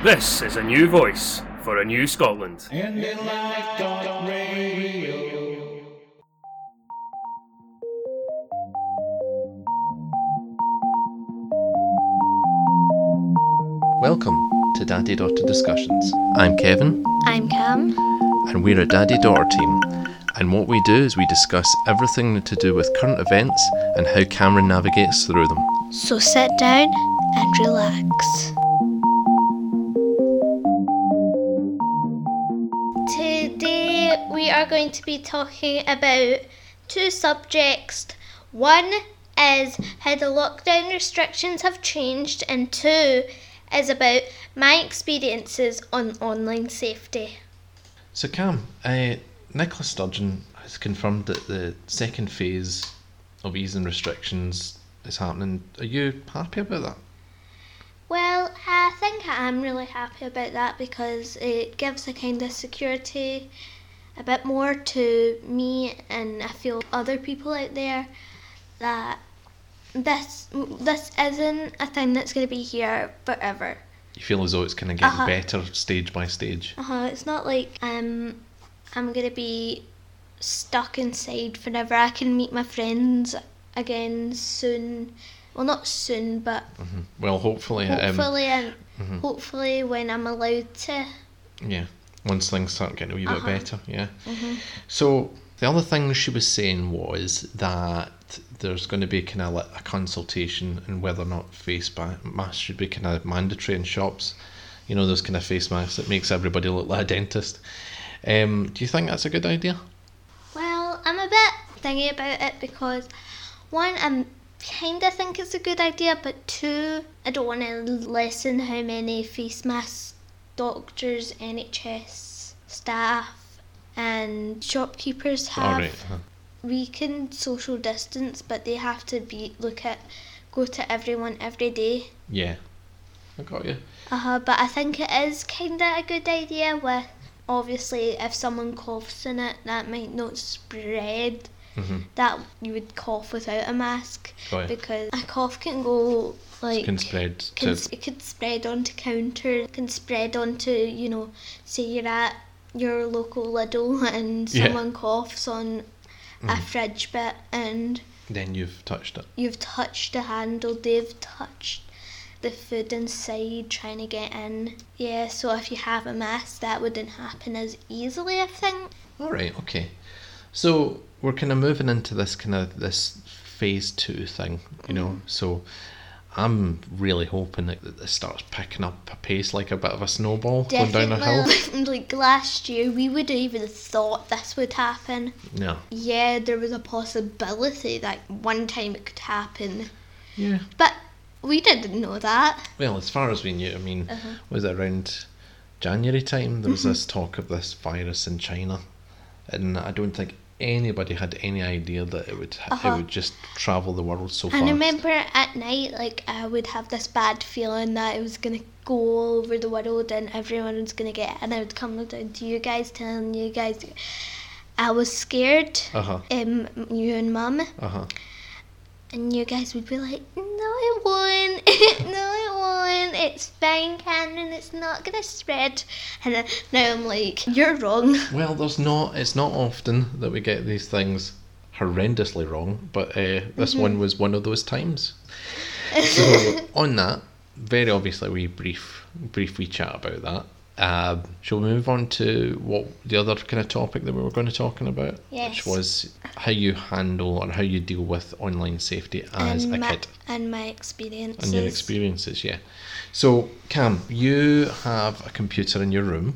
This is a new voice for a new Scotland. Welcome to Daddy-Daughter Discussions. I'm Kevin. I'm Cam. And we're a daddy-daughter team. And what we do is we discuss everything to do with current events and how Cameron navigates through them. So sit down and relax. Today we are going to be talking about two subjects. One is how the lockdown restrictions have changed, and two is about my experiences on online safety. So Cam, Nicola Sturgeon has confirmed that the second phase of easing restrictions is happening. Are you happy about that? Well, I think I am really happy about that because it gives a kind of security a bit more to me, and I feel other people out there that this isn't a thing that's going to be here forever. You feel as though it's kind of getting better stage by stage. It's not like I'm going to be stuck inside forever. I can meet my friends again soon. Well, not soon, but well, hopefully when I'm allowed to. Yeah, once things start getting a wee bit better. Yeah. So the other thing she was saying was that there's going to be kind of like a consultation on whether or not face masks should be kind of mandatory in shops. You know, those kind of face masks that makes everybody look like a dentist. Do you think that's a good idea? Well, I'm a bit thingy about it because one, I'm kind of think it's a good idea, but two, I don't want to lessen how many face masks doctors, NHS staff and shopkeepers have. Alright. We can social distance, but they have to go to everyone every day. Yeah, I got you. But I think it is kind of a good idea with, obviously, if someone coughs in it, that might not spread. That you would cough without a mask, because a cough can go like it could spread onto counter, it can spread onto, say you're at your local Lidl and someone coughs on a fridge bit, and then you've touched it. You've touched the handle, they've touched the food inside trying to get in. Yeah, so if you have a mask, that wouldn't happen as easily, I think. Alright, okay. So we're kind of moving into this phase 2 thing, so I'm really hoping that this starts picking up a pace like a bit of a snowball going down a hill. Like last year, we would have even thought this would happen. No. Yeah, there was a possibility that one time it could happen. Yeah. But we didn't know that. Well, as far as we knew, was it around January time? There was this talk of this virus in China, and I don't think anybody had any idea that it would just travel the world so fast. And I remember at night, I would have this bad feeling that it was going to go all over the world and everyone was going to get it, and I would come down to you guys, telling you guys I was scared, you and Mum, and you guys would be like, no it won't, no it won't, it's fine Cameron, it's not going to spread. And now I'm like, you're wrong. Well, it's not often that we get these things horrendously wrong, but this one was one of those times. So on that, very obviously we brief wee chat about that. Shall we move on to what the other kind of topic that we were going to talking about? Yes. Which was how you handle or how you deal with online safety as a kid. And my experiences. And your experiences, yeah. So, Cam, you have a computer in your room.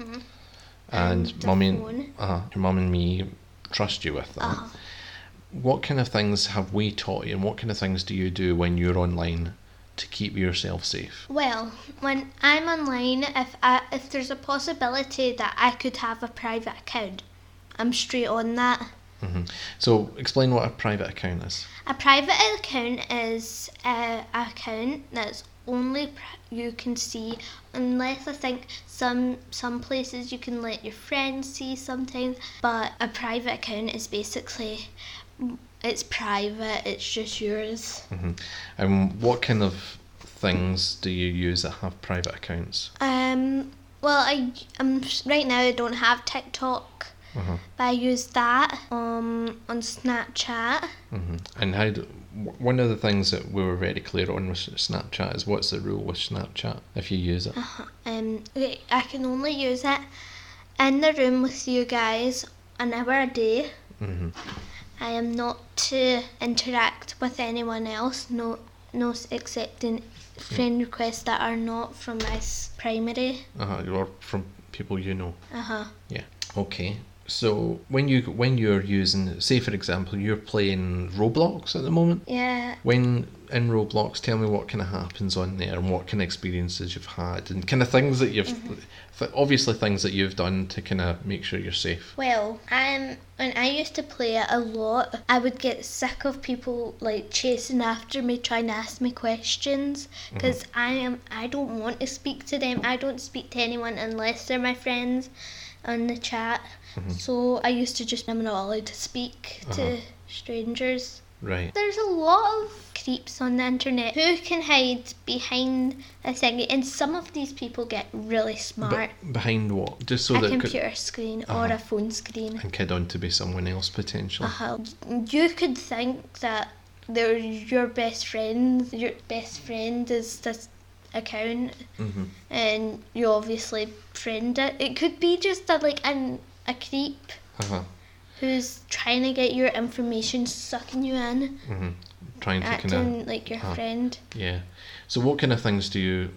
And your mum and me trust you with that. What kind of things have we taught you, and what kind of things do you do when you're online to keep yourself safe? Well, when I'm online, if there's a possibility that I could have a private account, I'm straight on that. So explain what a private account is. A private account is an account that's only you can see, unless I think some places you can let your friends see sometimes, but a private account is basically, it's private, it's just yours. And what kind of things do you use that have private accounts? Well, I'm right now I don't have TikTok, but I use that on Snapchat. And one of the things that we were very clear on with Snapchat is what's the rule with Snapchat if you use it? I can only use it in the room with you guys an hour a day. I am not to interact with anyone else, no accepting friend requests that are not from my primary. Or from people you know. Yeah. Okay. So when you're using, say for example, you're playing Roblox at the moment. Yeah. When in Roblox, tell me what kind of happens on there and what kind of experiences you've had and kind of things that you've, obviously things that you've done to kind of make sure you're safe. Well, when I used to play it a lot, I would get sick of people like chasing after me, trying to ask me questions, because I don't want to speak to them. I don't speak to anyone unless they're my friends on the chat. So I used to just, I'm not allowed to speak to strangers. Right. There's a lot of creeps on the internet who can hide behind a thing, and some of these people get really smart. Behind what? Just so a that computer screen or a phone screen. And kid on to be someone else potentially. You could think that they're your best friend. Your best friend is this account, and you obviously friend it. It could be just a creep. Who's trying to get your information, sucking you in, trying to acting like your friend. Yeah. So what kind of things do you?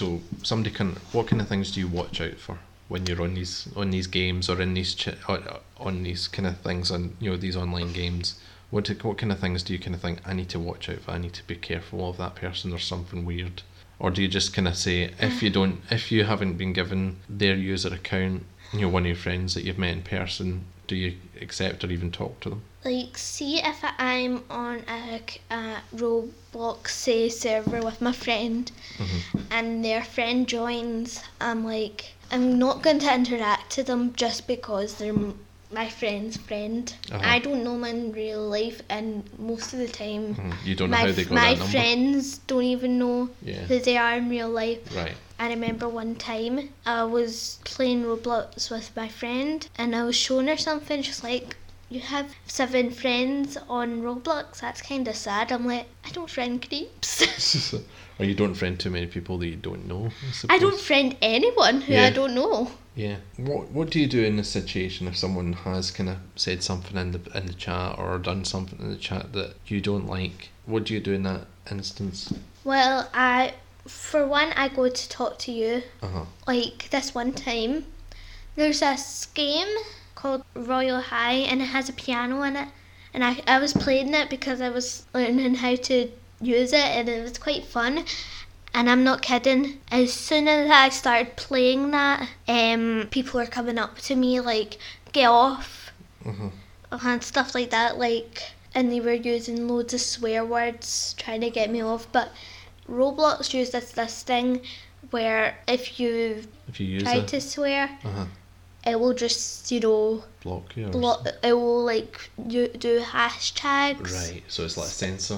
What kind of things do you watch out for when you're on these games or in these on these kind of things on these online games? What kind of things do you kind of think I need to watch out for? I need to be careful of that person. There's something weird, or do you just kind of say if you haven't been given their user account, one of your friends that you've met in person, do you accept or even talk to them? Like, see if I'm on a Roblox, say, server with my friend, and their friend joins, I'm not going to interact with them just because they're my friend's friend. I don't know them in real life, and most of the time, you don't know how they got that number. My friends don't even know who they are in real life. Right. I remember one time I was playing Roblox with my friend, and I was showing her something. She's like, "You have 7 friends on Roblox? That's kind of sad." I'm like, I don't friend creeps. Or you don't friend too many people that you don't know, I suppose. I don't friend anyone who I don't know. Yeah. What do you do in this situation if someone has kind of said something in the chat or done something in the chat that you don't like? What do you do in that instance? Well, for one, I go to talk to you. Like this one time, there's this game called Royal High, and it has a piano in it. And I was playing it because I was learning how to use it, and it was quite fun. And I'm not kidding. As soon as I started playing that, people were coming up to me like, "Get off," and stuff like that. And they were using loads of swear words trying to get me off. But Roblox uses this thing where if you try to swear, it will just block you. It will you do hashtags. Right. So it's like a censor.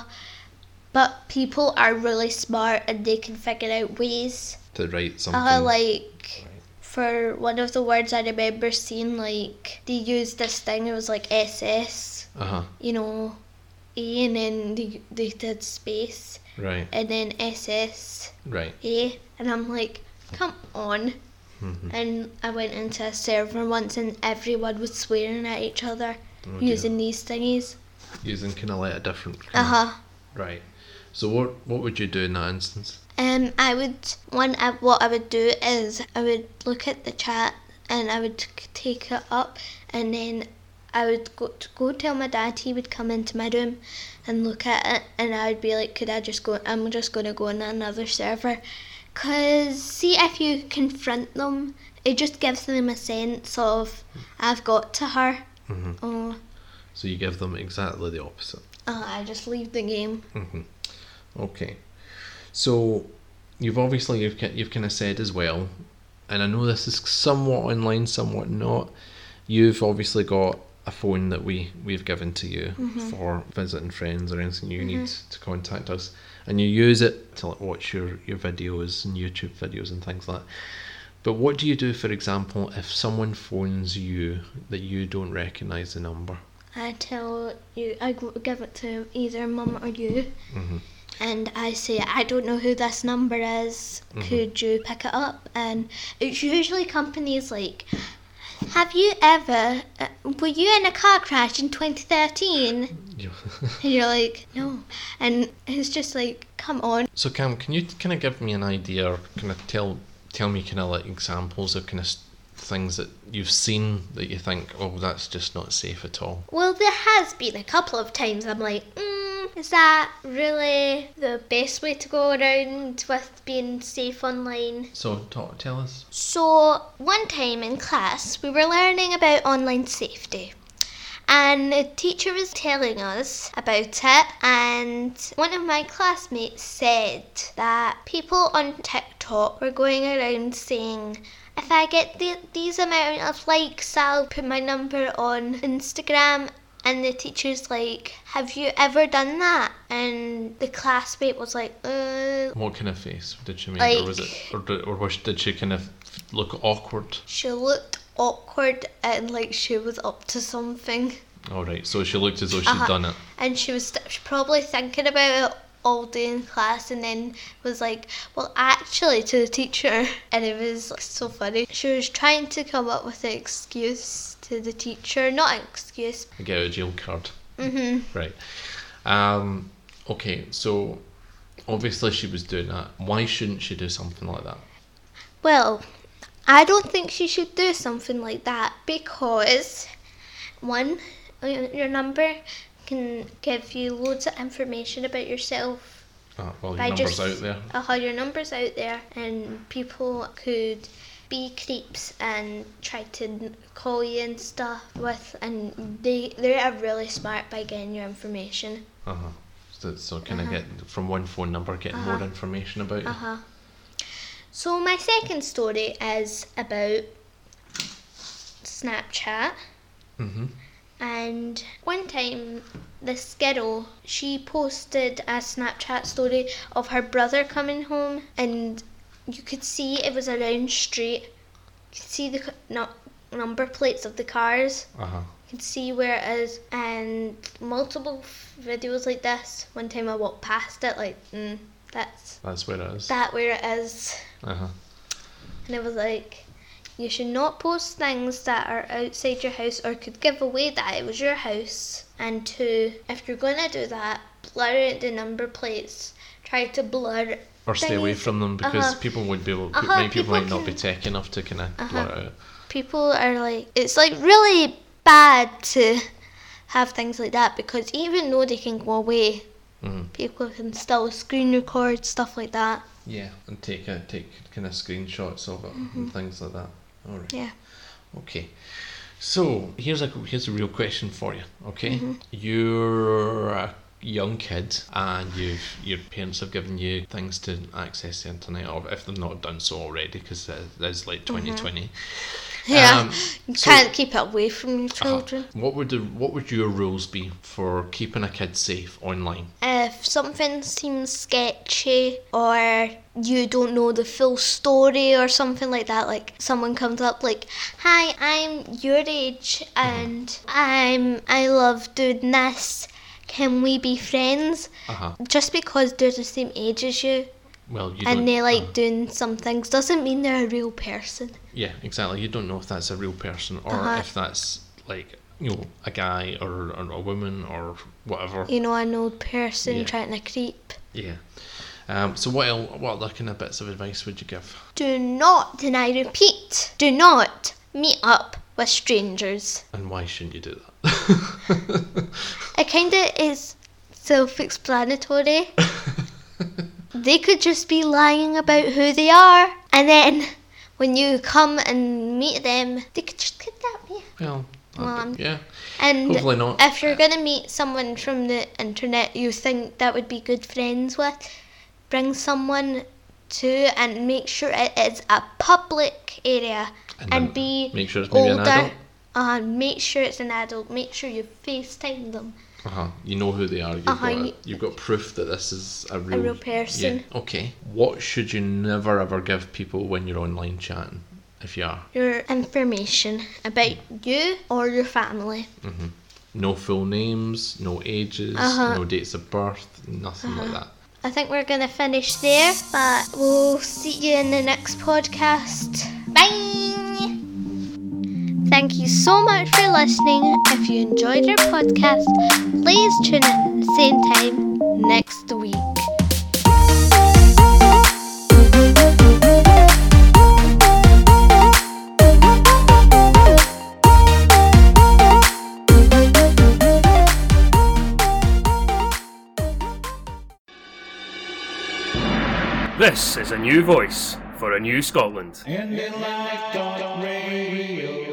But people are really smart and they can figure out ways to write something. For one of the words I remember seeing, they used this thing. It was like SS. A, and then they did space. Right. And then SS. Right. A, and I'm like, come on. And I went into a server once and everyone was swearing at each other using these thingies. Using kind of like a different. Right. So what would you do in that instance? What I would do is I would look at the chat and I would take it up, and then I would go tell my dad. He would come into my room and look at it, and I would be like, could I just go? I'm just going to go on another server. Because see, if you confront them, it just gives them a sense of, I've got to her. So you give them exactly the opposite. I just leave the game. Okay. So you've kind of said as well, and I know this is somewhat online, somewhat not. You've obviously got a phone that we've given to you for visiting friends or anything you need to contact us. and you use it to like watch your videos and YouTube videos and things like that. But what do you do, for example, if someone phones you that you don't recognise the number? I tell you, I give it to either mum or you, and I say, I don't know who this number is, could you pick it up? And it's usually companies like, have you ever, were you in a car crash in 2013? And you're like, no. And it's just like, come on. So Cam, can you kind of give me an idea, or kind of tell me kind of like examples of kind of things that you've seen that you think, oh, that's just not safe at all? Well, there has been a couple of times I'm like, is that really the best way to go around with being safe online? So tell us. So one time in class we were learning about online safety, and the teacher was telling us about it, and one of my classmates said that people on TikTok were going around saying, if I get these amount of likes, I'll put my number on Instagram. And the teacher's like, have you ever done that? And the classmate was like, What kind of face did she make? Like, or was it, did she kind of look awkward? She looked awkward and like she was up to something. All right, so she looked as though she'd done it. And she was probably thinking about it all day in class, and then was like, well, actually, to the teacher. And it was like, so funny. She was trying to come up with an excuse to the teacher, not an excuse. Get out a jail card. Right. Okay, so obviously she was doing that. Why shouldn't she do something like that? Well, I don't think she should do something like that because, one, your number can give you loads of information about yourself. Well, your number's out there. Your number's out there, and people could be creeps and try to call you and stuff and they are really smart by getting your information. So kind of get from one phone number, getting more information about you. So my second story is about Snapchat. And one time this girl, she posted a Snapchat story of her brother coming home, and you could see it was a round street. You could see the number plates of the cars. You could see where it is, and multiple videos like this. One time I walked past it like, that's where it is. That where it is. And it was like, you should not post things that are outside your house or could give away that it was your house. And two, if you're going to do that, blur out the number plates. Try to blur or stay away from them, because people would be able. Many people might not be tech enough to kind of blur it out. People are like, it's like really bad to have things like that, because even though they can go away, people can still screen record stuff like that. Yeah, and take kind of screenshots of it and things like that. All right. Yeah. Okay. So here's a real question for you. Okay, you're a young kid and your parents have given you things to access the internet, or if they've not done so already, because it is like 2020. Yeah, you can't keep it away from your children. What would your rules be for keeping a kid safe online? If something seems sketchy, or you don't know the full story or something like that, like someone comes up like, hi, I'm your age and I love doing this, can we be friends? Just because they're the same age as you, well, and they like doing some things, doesn't mean they're a real person. Yeah, exactly. You don't know if that's a real person or if that's like, a guy or a woman or whatever. An old person trying to creep. Yeah. So what other kind of bits of advice would you give? Do not, and I repeat, do not meet up with strangers. And why shouldn't you do that? It kind of is self-explanatory. They could just be lying about who they are, and then when you come and meet them, they could just kidnap you. Well, yeah. And hopefully not. If you're going to meet someone from the internet you think that would be good friends with, bring someone to, and make sure it is a public area, and be make sure it's older. Maybe an adult. Make sure it's an adult. Make sure you FaceTime them. You know who they are. You've got proof that this is a real person. Yeah. Okay. What should you never ever give people when you're online chatting, if you are? Your information about you or your family. No full names, no ages, no dates of birth, nothing like that. I think we're going to finish there, but we'll see you in the next podcast. Bye! Thank you so much for listening. If you enjoyed our podcast, please tune in at the same time next week. This is a new voice for a new Scotland. And in like radio.